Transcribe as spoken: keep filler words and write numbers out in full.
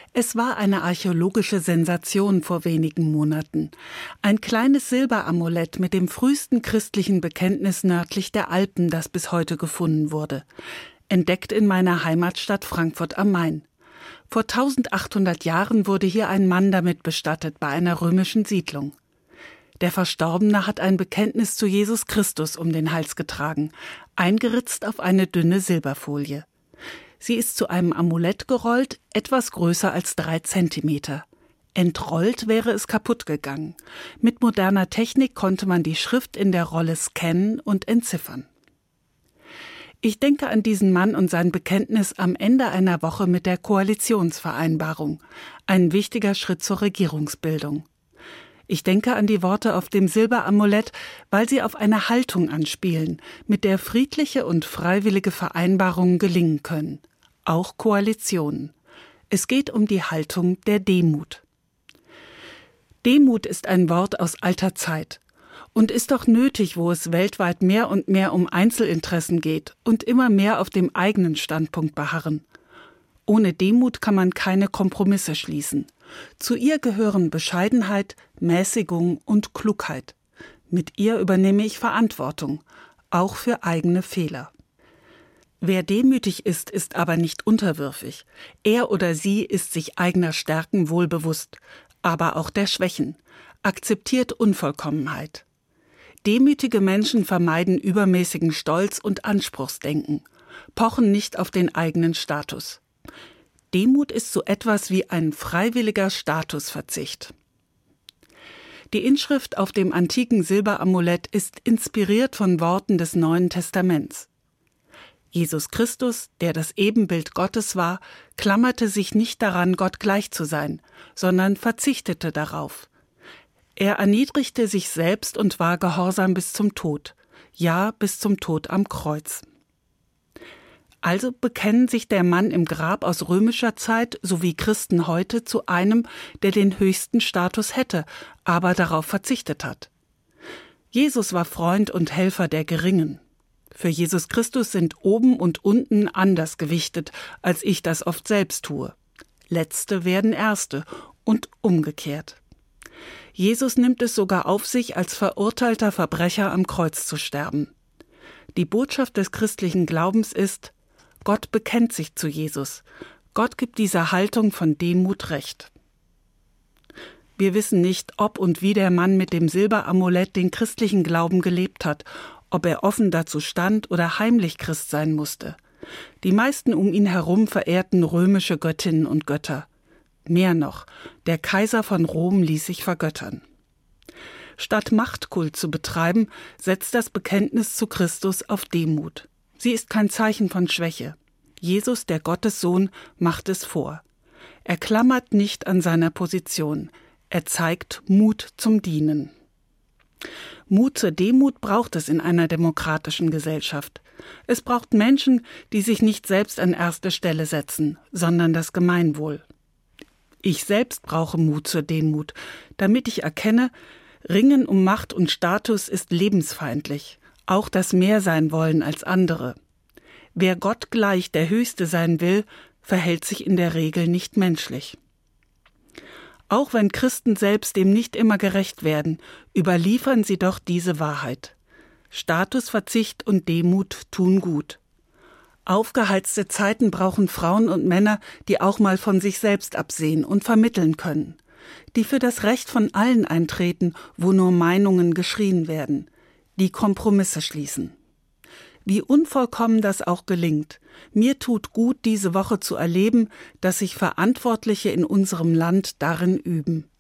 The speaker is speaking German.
Es war eine archäologische Sensation vor wenigen Monaten. Ein kleines Silberamulett mit dem frühesten christlichen Bekenntnis nördlich der Alpen, das bis heute gefunden wurde. Entdeckt in meiner Heimatstadt Frankfurt am Main. Vor eintausendachthundert Jahren wurde hier ein Mann damit bestattet bei einer römischen Siedlung. Der Verstorbene hat ein Bekenntnis zu Jesus Christus um den Hals getragen, eingeritzt auf eine dünne Silberfolie. Sie ist zu einem Amulett gerollt, etwas größer als drei Zentimeter. Entrollt wäre es kaputt gegangen. Mit moderner Technik konnte man die Schrift in der Rolle scannen und entziffern. Ich denke an diesen Mann und sein Bekenntnis am Ende einer Woche mit der Koalitionsvereinbarung, ein wichtiger Schritt zur Regierungsbildung. Ich denke an die Worte auf dem Silberamulett, weil sie auf eine Haltung anspielen, mit der friedliche und freiwillige Vereinbarungen gelingen können, auch Koalitionen. Es geht um die Haltung der Demut. Demut ist ein Wort aus alter Zeit und ist doch nötig, wo es weltweit mehr und mehr um Einzelinteressen geht und immer mehr auf dem eigenen Standpunkt beharren. Ohne Demut kann man keine Kompromisse schließen. Zu ihr gehören Bescheidenheit, Mäßigung und Klugheit. Mit ihr übernehme ich Verantwortung, auch für eigene Fehler. Wer demütig ist, ist aber nicht unterwürfig. Er oder sie ist sich eigener Stärken wohl bewusst, aber auch der Schwächen, akzeptiert Unvollkommenheit. Demütige Menschen vermeiden übermäßigen Stolz und Anspruchsdenken, pochen nicht auf den eigenen Status. Demut ist so etwas wie ein freiwilliger Statusverzicht. Die Inschrift auf dem antiken Silberamulett ist inspiriert von Worten des Neuen Testaments. Jesus Christus, der das Ebenbild Gottes war, klammerte sich nicht daran, Gott gleich zu sein, sondern verzichtete darauf. Er erniedrigte sich selbst und war gehorsam bis zum Tod, ja, bis zum Tod am Kreuz. Also bekennen sich der Mann im Grab aus römischer Zeit sowie Christen heute zu einem, der den höchsten Status hätte, aber darauf verzichtet hat. Jesus war Freund und Helfer der Geringen. Für Jesus Christus sind oben und unten anders gewichtet, als ich das oft selbst tue. Letzte werden Erste und umgekehrt. Jesus nimmt es sogar auf sich, als verurteilter Verbrecher am Kreuz zu sterben. Die Botschaft des christlichen Glaubens ist: Gott bekennt sich zu Jesus. Gott gibt dieser Haltung von Demut Recht. Wir wissen nicht, ob und wie der Mann mit dem Silberamulett den christlichen Glauben gelebt hat, ob er offen dazu stand oder heimlich Christ sein musste. Die meisten um ihn herum verehrten römische Göttinnen und Götter. Mehr noch, der Kaiser von Rom ließ sich vergöttern. Statt Machtkult zu betreiben, setzt das Bekenntnis zu Christus auf Demut. Sie ist kein Zeichen von Schwäche. Jesus, der Gottessohn, macht es vor. Er klammert nicht an seiner Position. Er zeigt Mut zum Dienen. Mut zur Demut braucht es in einer demokratischen Gesellschaft. Es braucht Menschen, die sich nicht selbst an erste Stelle setzen, sondern das Gemeinwohl. Ich selbst brauche Mut zur Demut, damit ich erkenne, Ringen um Macht und Status ist lebensfeindlich. Auch das mehr sein wollen als andere. Wer Gott gleich der Höchste sein will, verhält sich in der Regel nicht menschlich. Auch wenn Christen selbst dem nicht immer gerecht werden, überliefern sie doch diese Wahrheit. Statusverzicht und Demut tun gut. Aufgeheizte Zeiten brauchen Frauen und Männer, die auch mal von sich selbst absehen und vermitteln können, die für das Recht von allen eintreten, wo nur Meinungen geschrien werden, die Kompromisse schließen. Wie unvollkommen das auch gelingt, mir tut gut, diese Woche zu erleben, dass sich Verantwortliche in unserem Land darin üben.